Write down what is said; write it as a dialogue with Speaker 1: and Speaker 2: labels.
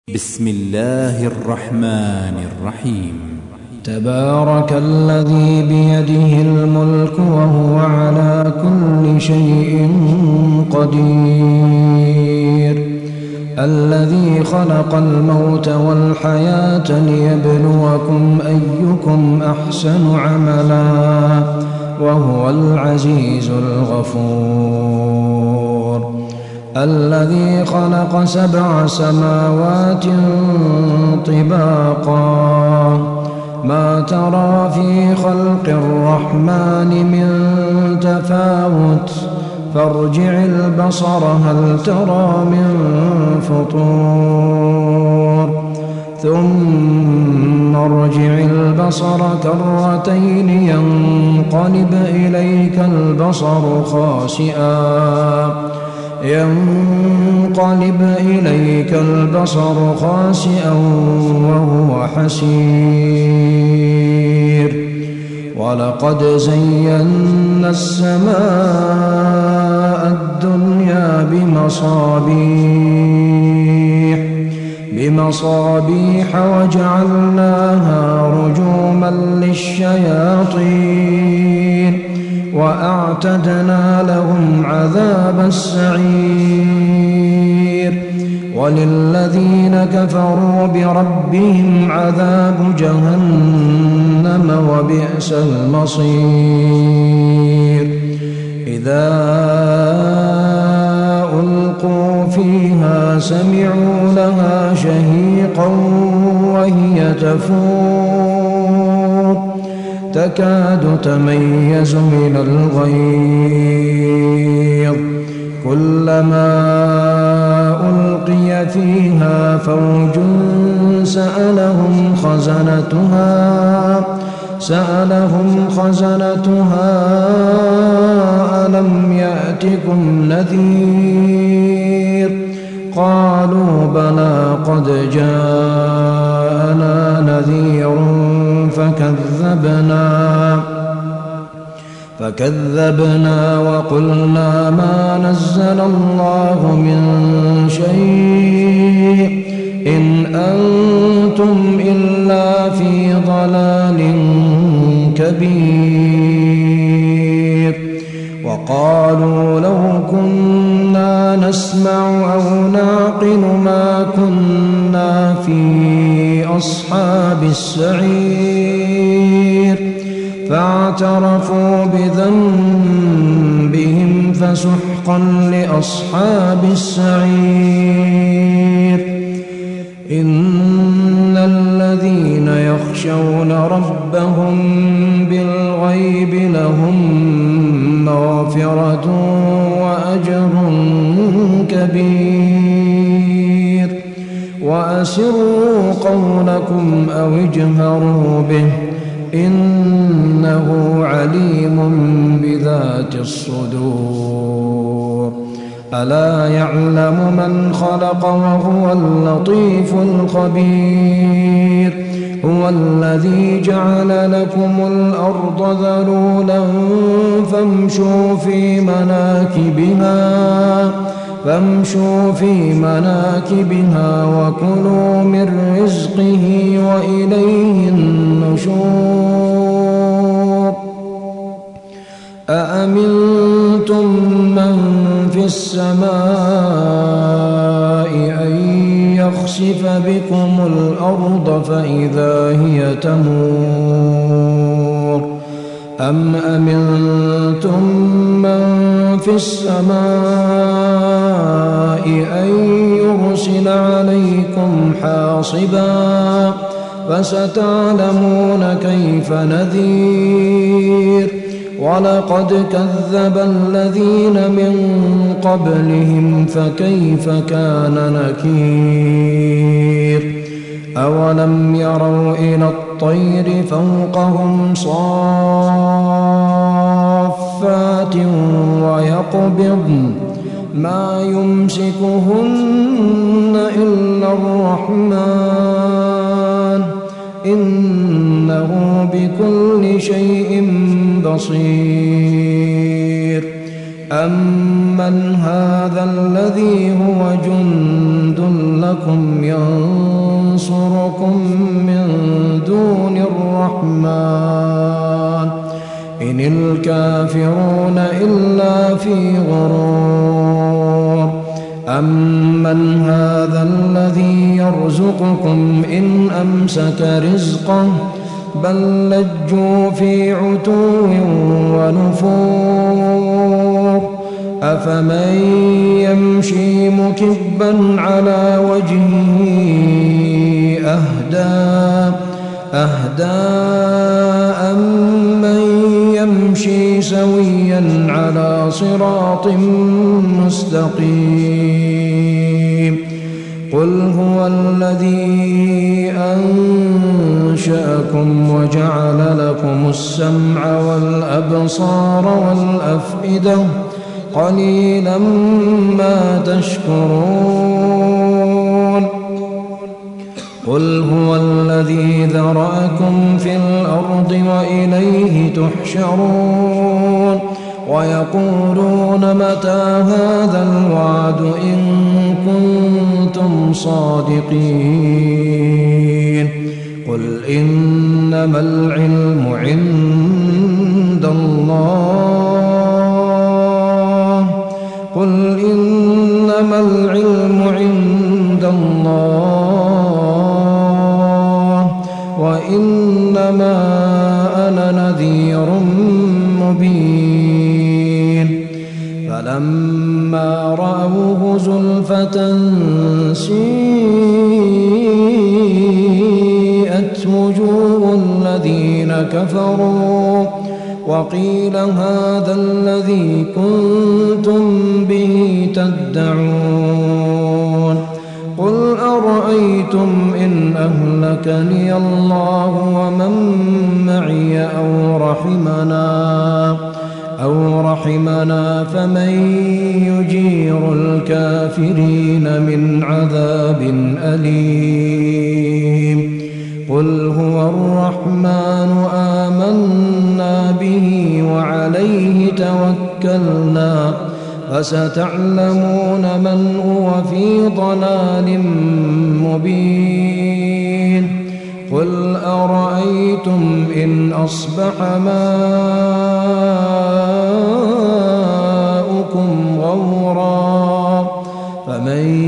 Speaker 1: بسم الله الرحمن الرحيم.
Speaker 2: تبارك الذي بيده الملك وهو على كل شيء قدير، الذي خلق الموت والحياة ليبلوكم أيكم أحسن عملا وهو العزيز الغفور، الذي خلق 7 سماوات طباقا، ما ترى في خلق الرحمن من تفاوت، فارجع البصر هل ترى من فطور، ثم ارجع البصر كرتين ينقلب إليك البصر خاسئا وهو حسير، ولقد زينا السماء الدنيا بمصابيح وجعلناها رجوما للشياطين، وأعتدنا لهم عذاب السعير، وللذين كفروا بربهم عذاب جهنم وبئس المصير. إذا ألقوا فيها سمعوا لها شهيقا وهي تفور، تكاد تميز من الغيظ، كلما ألقي فيها فوج سألهم خزنتها ألم يأتكم نذير، قالوا بلى قد جاءنا نذير فكذبنا وقلنا ما نزل الله من شيء إن أنتم إلا في ضلال كبير، وقالوا لو كنا نسمع أو نعقل ما كنا في أصحاب السعير، فاعترفوا بذنبهم فسحقا لأصحاب السعير. إن الذين يخشون ربهم بالغيب لهم مغفرة وأجر كبير، وأسروا قولكم أو اجهروا به إنه عليم بذات الصدور. ألا يعلم من خلق وهو اللطيف الخبير، هو الذي جعل لكم الأرض ذلولا فامشوا في مناكبها وكلوا من رزقه وإليه النشور. أأمنتم من في السماء أن يخسف بكم الأرض فإذا هي تمور، أم أمنتم من في السماء أن يرسل عليكم حاصبا، فستعلمون كيف نذير. ولقد كذب الذين من قبلهم فكيف كان نكير. أولم يروا إلى الطير فوقهم صافات ويقبضن ما يمسكهن إلا الرحمن إنه بكل شيء بصير. أمن هذا الذي هو جند لكم ينصركم من دون الرحمن إن الكافرون إلا في غرور أمن هذا الذي يرزقكم إن أمسك رزقه بل لجوا في عتو ونفور أفمن يمشي مكبا على وجهه أهدى أمن يمشي سويا على صراط مستقيم قل هو الذي أنشأكم وجعل لكم السمع والأبصار والأفئدة قليلا ما تشكرون قل هو الذي ذرأكم في الأرض وإليه تحشرون ويقولون متى هذا الوعد إن كنتم صادقين قل إنما العلم عند الله قل إنما العلم عند الله وإنما أنا نذير مبين فلما رأوه زلفة سيئت وجوه الذين كفروا وقيل هذا الذي كنتم به تدعون قل أرأيتم إن أهلكني الله ومن معي أو رحمنا فمن يجير الكافرين من عذاب أليم قل هو الرحمن آمنا به وعليه توكلنا فستعلمون من هو في ضلال مبين قل أرأيتم إن أصبح ماؤكم غورا فمن